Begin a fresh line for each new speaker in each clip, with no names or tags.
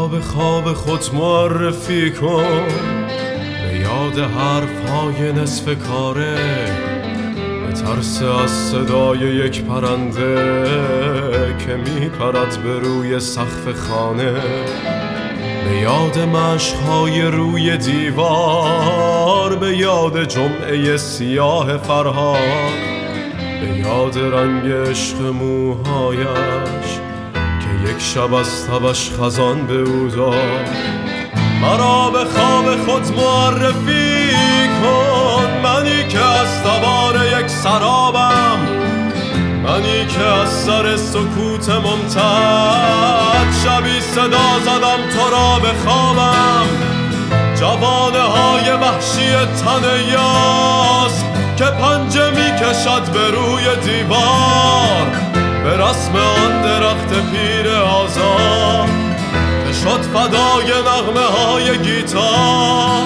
به خواب خود معرفی کن، به یاد حرف‌های نصف کاره، به ترس از صدای یک پرنده که میپرد به روی سقف خانه، به یاد مشق‌های روی دیوار، به یاد جمعه سیاه فرهاد، به یاد رنگ عشق موهایش که یک شب از تبش خزان به او داد. مرا به خواب خود معرفی کن، منی که از تبار یک سرابم، منی که از سر سکوت ممتد شبی صدا زدم تو را به خوابم. جوانه های وحشی تن یاس که پنجه می کشد به روی دیوار، به رسم آن درخت پیر آزاد که شد فدای نغمه های گیتار.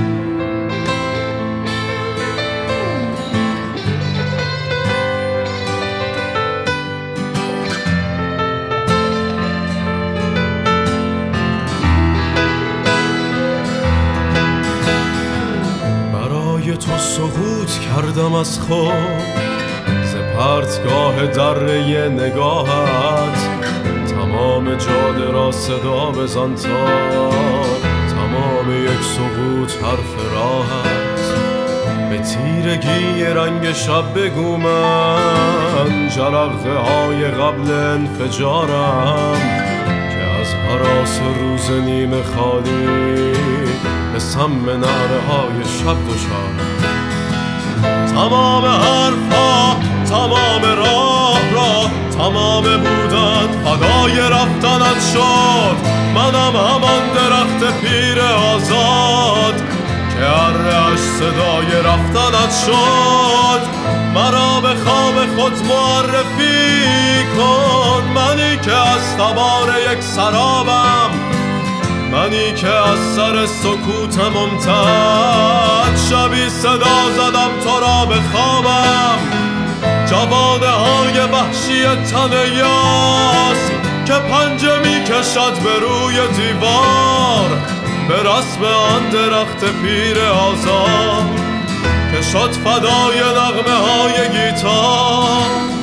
برای تو سقوط کردم از خود ز پرتگاه دره نگاهت، تمام جاده را صدا بزن تا تمام یک سقوط حرف راحت. به تیرگی رنگ شب بگو من جرقه های قبل انفجارم، که از هراس روز نیمه خالی به سم نعره های شب دچارم. تمام حرفا، تمام راه را، تمام بودن فدای رفتنت شد. منم همان درخت پیر آزاد که اره‌اش صدای رفتنت شد. مرا به خواب خود معرفی کن، منی که از تبار یک سرابم، منی که از سر سکوت ممتد شبی صدا زدم تو را به خوابم. جوانه های وحشی تن یاس که پنجه می کشد به روی دیوار، به رسم آن درخت پیر آزاد که شد فدای نغمه های گیتار.